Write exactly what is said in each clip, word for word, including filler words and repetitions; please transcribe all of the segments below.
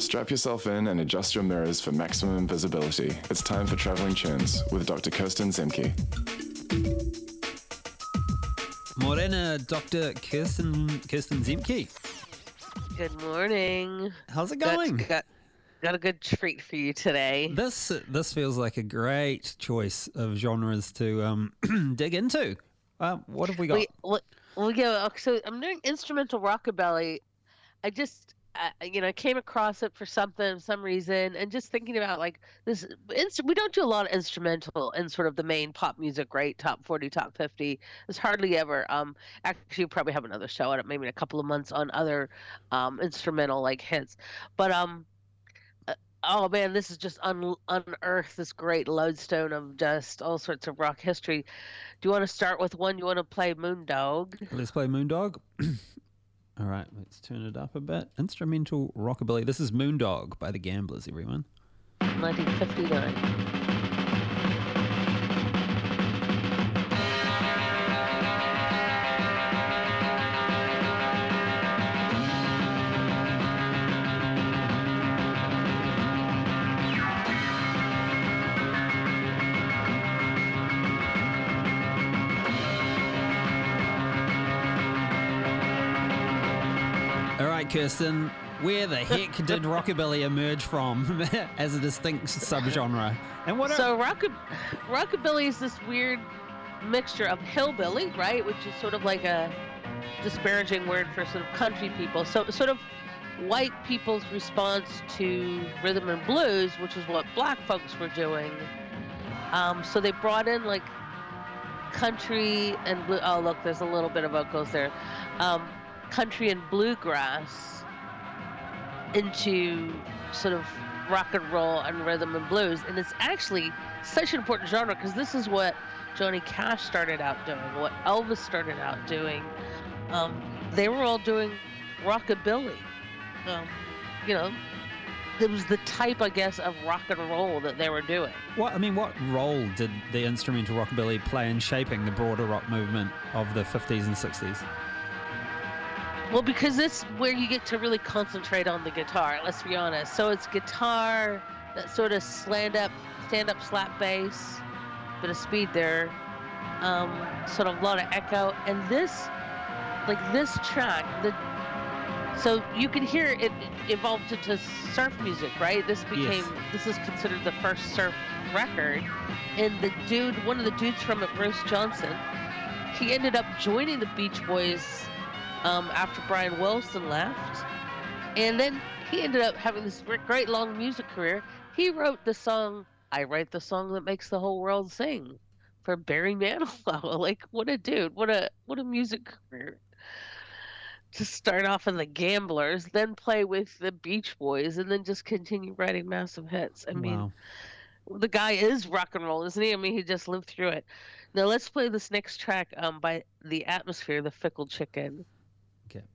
Strap yourself in and adjust your mirrors for maximum visibility. It's time for Traveling Tunes with Doctor Kirsten Zemke. Morena, Doctor Kirsten Kirsten Zemke. Good morning. How's it going? Got, got, got a good treat for you today. This this feels like a great choice of genres to um, dig into. Uh, what have we got? We, we, we go. So I'm doing instrumental rockabilly. I just, uh, you know, came across it for something, some reason, and just thinking about like this. Inst- we don't do a lot of instrumental in sort of the main pop music, right? Top forty, top fifty. There's hardly ever. Um, actually, we probably have another show on it, maybe in a couple of months on other um, instrumental like hits. But um, uh, oh man, this is just un- unearthed this great lodestone of just all sorts of rock history. Do you want to start with one? You want to play Moondog? Let's play Moondog. All right, let's turn it up a bit. Instrumental rockabilly. This is Moondog by the Gamblers, everyone. nineteen fifty-nine. All right, Kirsten, where the heck did rockabilly emerge from as a distinct subgenre? And what? Are... So rock, rockabilly is this weird mixture of hillbilly, right, which is sort of like a disparaging word for sort of country people. So sort of white people's response to rhythm and blues, which is what black folks were doing. Um, so they brought in like country and blue. Oh, look, there's a little bit of vocals there. Um, country and bluegrass into sort of rock and roll and rhythm and blues, and it's actually such an important genre because this is what Johnny Cash started out doing, what Elvis started out doing. Um, they were all doing rockabilly. Um, you know, it was the type, I guess, of rock and roll that they were doing. What I mean, what role did the instrumental rockabilly play in shaping the broader rock movement of the fifties and sixties? Well, because it's where you get to really concentrate on the guitar, let's be honest. So it's guitar, that sort of stand up, stand up slap bass, bit of speed there, um, sort of a lot of echo. And this, like this track, the so you can hear it, it evolved into surf music, right? This became, yes. This is considered the first surf record. And the dude, one of the dudes from it, Bruce Johnson, he ended up joining the Beach Boys Um, after Brian Wilson left, and then he ended up having this great long music career. He wrote the song, I Write the Song That Makes the Whole World Sing, for Barry Manilow. Like, what a dude, what a what a music career. To start off in the Gamblers, then play with the Beach Boys, and then just continue writing massive hits. I mean, wow. The guy is rock and roll, isn't he? I mean, he just lived through it. Now let's play this next track um, by The Atmosphere, The Fickle Chicken. Okay.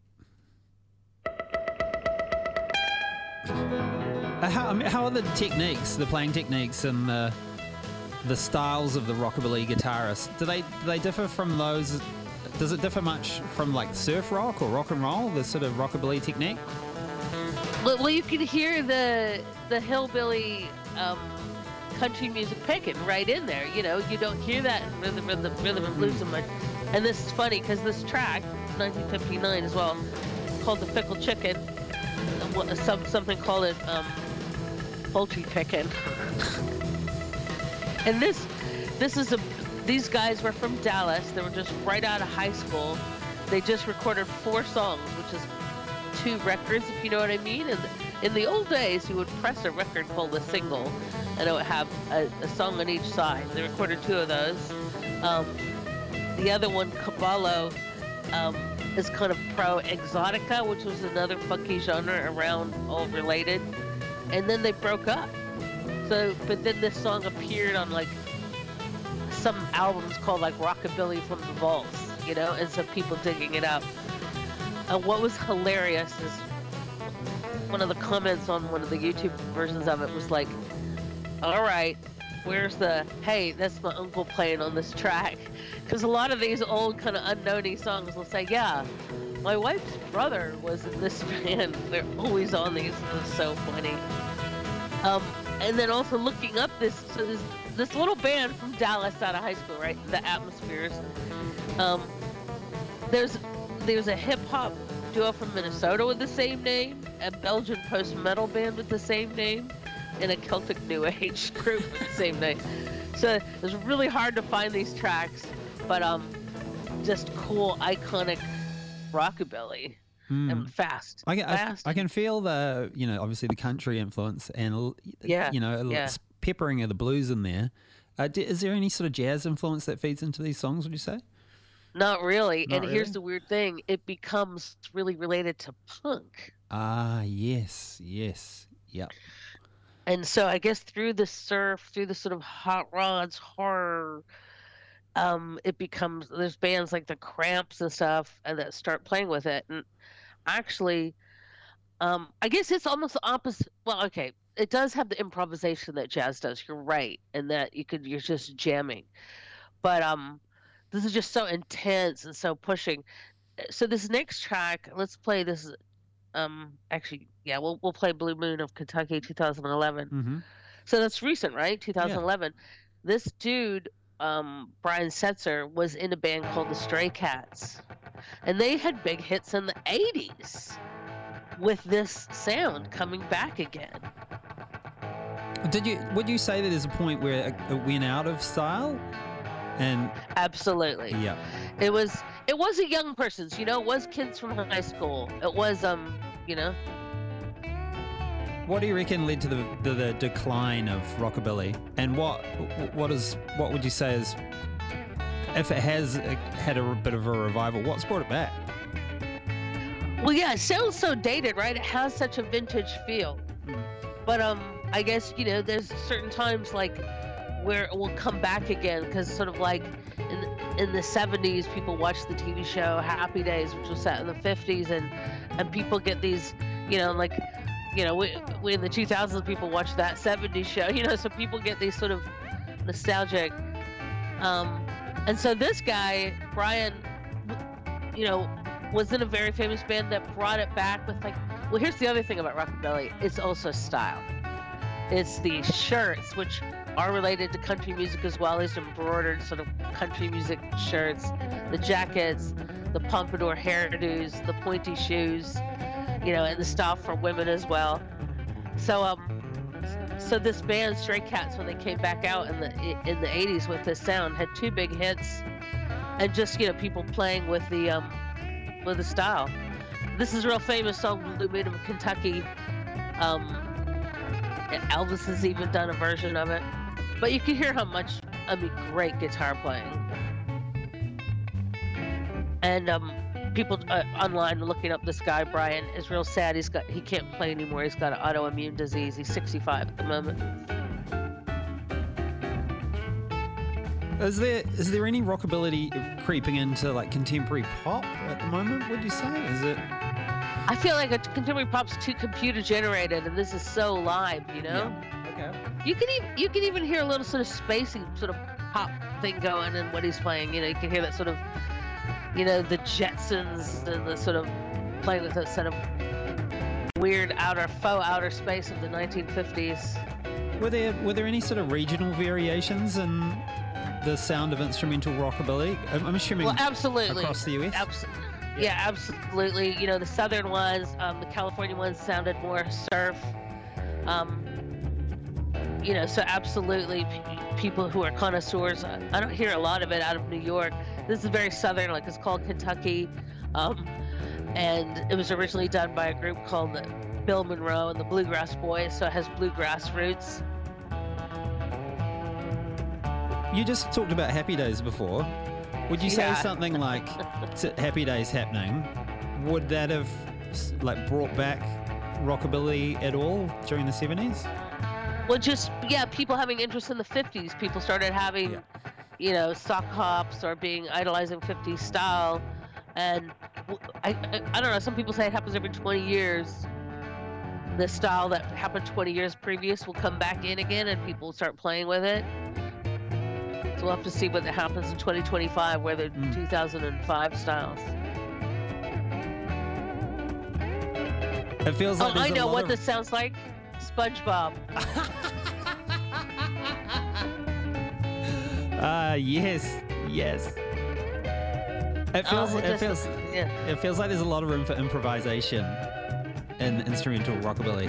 Uh, how, I mean, how are the techniques, the playing techniques, and the the styles of the rockabilly guitarist? Do they do they differ from those? Does it differ much from like surf rock or rock and roll? The sort of rockabilly technique. Well, well you can hear the the hillbilly um, country music picking right in there. You know, you don't hear that in rhythm, rhythm, rhythm and blues so much. And this is funny because this track, nineteen fifty-nine as well, called The Fickle Chicken. Some, something called it um, Poultry Picking. And this, this is a, these guys were from Dallas. They were just right out of high school. They just recorded four songs, which is two records, if you know what I mean. And in the old days, you would press a record called a single, and it would have a, a song on each side. They recorded two of those. Um, The other one, Caballo, um, is kind of pro-exotica, which was another funky genre around, all related. And then they broke up. So, but then this song appeared on like some albums called like Rockabilly from the Vaults, you know, and so people digging it up. And what was hilarious is one of the comments on one of the YouTube versions of it was like, all right, where's the, hey, that's my uncle playing on this track? Because a lot of these old kind of unknowny songs will say, yeah, my wife's brother was in this band. They're always on these. It's so funny. Um, and then also looking up this, so this, this little band from Dallas out of high school, right? The Atmospheres. Um, there's, there's a hip hop duo from Minnesota with the same name, a Belgian post-metal band with the same name, and a Celtic New Age group with the same name. So it's really hard to find these tracks, but um, just cool, iconic rockabilly Hmm. and fast. I can, I, fast. I can feel the, you know, obviously the country influence and, l- Yeah, you know, a little yeah. peppering of the blues in there. Uh, d- is there any sort of jazz influence that feeds into these songs, would you say? Not really. Not and here's really? the weird thing: it becomes really related to punk. Ah, yes, yes, yep. And so I guess through the surf, through the sort of hot rods, horror, um, it becomes there's bands like the Cramps and stuff, and that start playing with it. And actually, um, I guess it's almost the opposite. Well, okay, it does have the improvisation that jazz does. You're right, and that you could you're just jamming, but um, this is just so intense and so pushing. So this next track, let's play this. Um, actually, yeah, we'll we'll play Blue Moon of Kentucky, two thousand eleven. Mm-hmm. So that's recent, right? two thousand eleven. This dude, um, Brian Setzer, was in a band called the Stray Cats, and they had big hits in the eighties with this sound coming back again. Did you? Would you say that there's a point where it, it went out of style? And Absolutely. yeah, It was it was a young person's, you know, it was kids from high school. It was um, you know, what do you reckon led to the, the, the decline of rockabilly? And what what is what would you say is, if it has uh, had a bit of a revival, what's brought it back? well, yeah, it sounds so dated, right? It has such a vintage feel. Mm. But um, I guess, you know, there's certain times like where it will come back again, because sort of like in in the seventies, people watched the T V show Happy Days, which was set in the fifties, and and people get these, you know, like, you know, we, we in the two thousands, people watch that seventies show, you know, so people get these sort of nostalgic. Um, and so this guy, Brian, you know, was in a very famous band that brought it back with like, well, here's the other thing about rockabilly. It's also style. It's the shirts, which are related to country music as well, as embroidered sort of country music shirts, the jackets, the pompadour hairdos, the pointy shoes, you know, and the style for women as well. So, um, so this band, Stray Cats, when they came back out in the in the eighties with this sound, had two big hits, and just, you know, people playing with the um, with the style. This is a real famous song, Blue Moon of Kentucky. Um, Elvis has even done a version of it, but you can hear how much, I mean, great guitar playing. And um, people uh, online looking up this guy, Brian, is real sad. He's got, he can't play anymore. He's got an autoimmune disease. He's sixty-five at the moment. Is there is there any rockabilly creeping into like contemporary pop at the moment? Would you say? Is it? I feel like a contemporary pop's too computer generated, and this is so live, you know? Yeah. Okay. You can even you can even hear a little sort of spacey sort of pop thing going in what he's playing. You know, you can hear that sort of, you know, the Jetsons and the sort of playing with that sort of weird outer faux outer space of the nineteen fifties. Were there were there any sort of regional variations in the sound of instrumental rockabilly? I'm, I'm assuming Well, absolutely. across the U S. Abs- yeah, absolutely. You know, the southern ones, um, the California ones sounded more surf. Um, you know, so absolutely, p- people who are connoisseurs. I I don't hear a lot of it out of New York. This is very southern, like it's called Kentucky, um, and it was originally done by a group called the Bill Monroe and the Bluegrass Boys, so it has bluegrass roots. You just talked about Happy Days before. Would you say Yeah. something like t- Happy Days happening? Would that have s- like brought back rockabilly at all during the seventies? Well, just, yeah, people having interest in the fifties. People started having, Yeah. you know, sock hops or being idolizing fifties style. And w- I, I, I don't know, some people say it happens every twenty years. The style that happened twenty years previous will come back in again and people will start playing with it. So we'll have to see what happens in twenty twenty-five, where the Mm. two thousand five styles. It feels like Oh, there's I a know lot what of... this sounds like. SpongeBob. Ah, uh, yes, yes. It feels. Oh, it just- feels. Yeah. It feels like there's a lot of room for improvisation in instrumental rockabilly.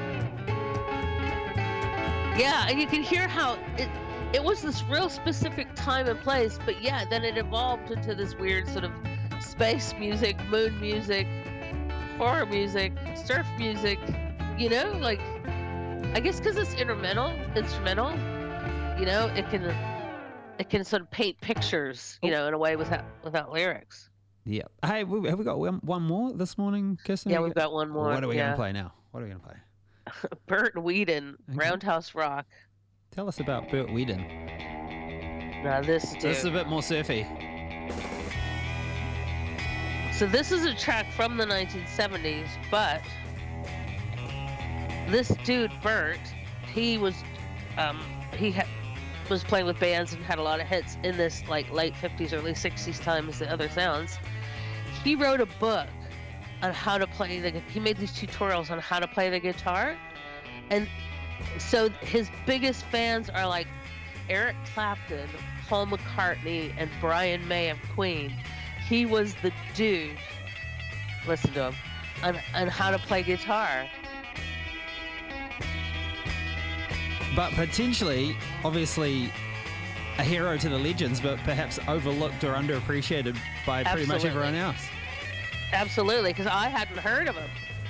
Yeah, and you can hear how it it was this real specific time and place, but yeah, then it evolved into this weird sort of space music, moon music, horror music, surf music, you know, like I guess because it's instrumental, instrumental, you know, it can it can sort of paint pictures, you know, in a way without without lyrics. Yeah. Hey, we- have we got one one more this morning, Kirsten? Yeah, Have we we've got one more. What are we yeah. going to play now? What are we going to play? Bert Whedon, Okay. Roundhouse Rock. Tell us about Bert Whedon. Now this dude. This is a bit more surfy. So this is a track from the nineteen seventies, but this dude Bert, he was, um, he ha- was playing with bands and had a lot of hits in this like late fifties, early sixties time as the other sounds. He wrote a book on how to play the. He made these tutorials on how to play the guitar, and so his biggest fans are like Eric Clapton, Paul McCartney, and Brian May of Queen. He was the dude, listen to him, on, on how to play guitar. But potentially, obviously, a hero to the legends, but perhaps overlooked or underappreciated by pretty much Absolutely. everyone else. Absolutely, because I hadn't heard of him.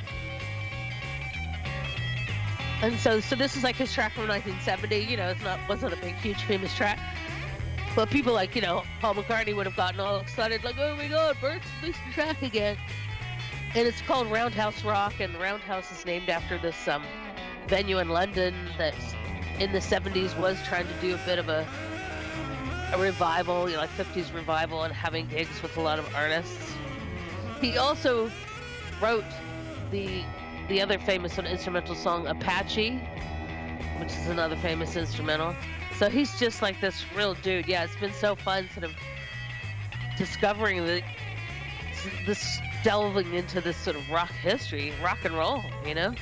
And so, so this is like his track from nineteen seventy. You know, it's not wasn't a big, huge, famous track. But people like, you know, Paul McCartney would have gotten all excited, like, oh my God, Bert's released the track again. And it's called Roundhouse Rock, and Roundhouse is named after this um, venue in London that in the seventies was trying to do a bit of a a revival, you know, like fifties revival, and having gigs with a lot of artists. He also wrote the the other famous instrumental song Apache, which is another famous instrumental. So he's just like this real dude. Yeah, it's been so fun sort of discovering the this delving into this sort of rock history, rock and roll, you know?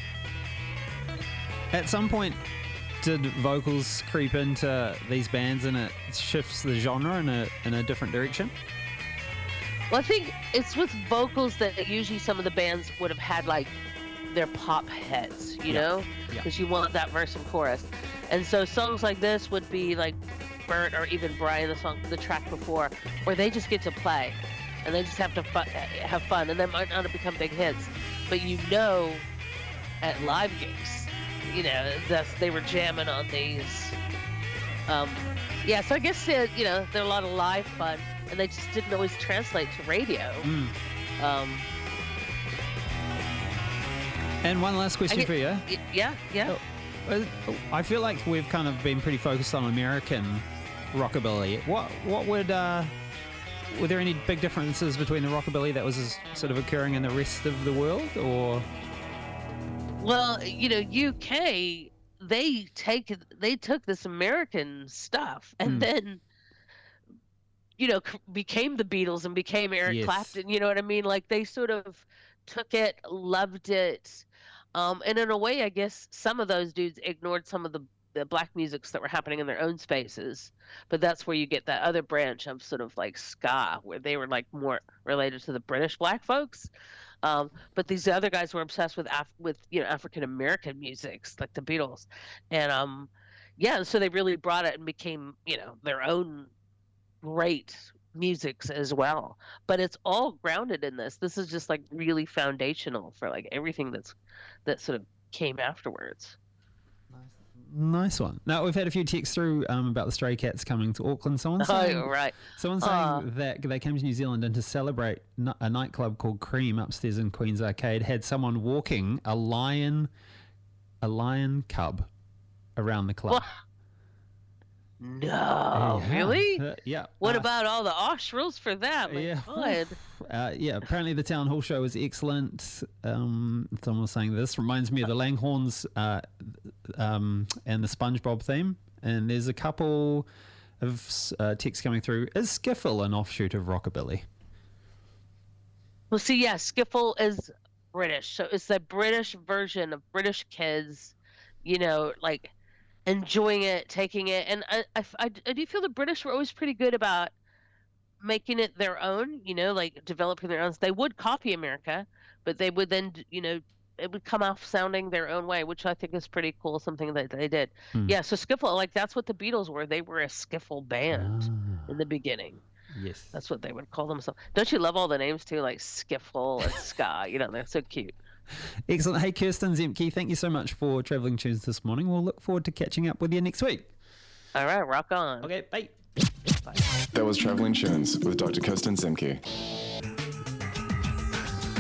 At some point, did vocals creep into these bands and it shifts the genre in a in a different direction? Well, I think it's with vocals that usually some of the bands would have had like their pop hits, you Yeah. know? Yeah. Because you want that verse and chorus. And so songs like this would be like Bert or even Brian, the song, the track before, where they just get to play and they just have to fu- have fun, and they might not have become big hits, but you know, at live gigs, you know, that's, they were jamming on these. Um, yeah, so I guess uh, you know, there are a lot of live fun, and they just didn't always translate to radio. Mm. Um, And one last question I get- for you. y- yeah, yeah. Uh, I feel like we've kind of been pretty focused on American rockabilly. What what would uh, were there any big differences between the rockabilly that was sort of occurring in the rest of the world, or? Well, you know, U K, they take they took this American stuff and Hmm. then, you know, c- became the Beatles and became Eric Yes. Clapton. You know what I mean? Like they sort of took it, loved it, um, and in a way, I guess some of those dudes ignored some of the the black musics that were happening in their own spaces. But that's where you get that other branch of sort of like ska, where they were like more related to the British black folks. Um, but these other guys were obsessed with Af- with you know African American musics like the Beatles, and um, yeah, so they really brought it and became you know their own great musics as well. But it's all grounded in this. This is just like really foundational for like everything that's that sort of came afterwards. Nice one. Now, we've had a few texts through um, about the Stray Cats coming to Auckland. Someone saying, Oh right. someone saying Uh. that they came to New Zealand and to celebrate n- a nightclub called Cream upstairs in Queen's Arcade had someone walking a lion, a lion cub around the club. What? No, Yeah. really? Uh, yeah. What Uh, about all the Osh rules for that? My yeah. God. Uh, yeah, apparently the town hall show was excellent. Um, someone was saying this reminds me of the Langhorns uh, um, and the SpongeBob theme. And there's a couple of uh, texts coming through. Is skiffle an offshoot of rockabilly? Well, see, yeah, skiffle is British. So it's the British version of British kids, you know, like enjoying it, taking it. And I, I, I, I do feel the British were always pretty good about making it their own, you know, like developing their own. They would copy America, but they would then, you know, it would come off sounding their own way, which I think is pretty cool, something that they did. Hmm. Yeah, so skiffle, like that's what the Beatles were. They were a skiffle band Ah. in the beginning. Yes. That's what they would call themselves. Don't you love all the names too, like skiffle and ska? You know, they're so cute. Excellent. Hey, Kirsten Zemke, thank you so much for Travelling Tunes this morning. We'll look forward to catching up with you next week. All right, rock on. Okay, bye. Bye. That was Travelling Tunes with Doctor Kirsten Zemke.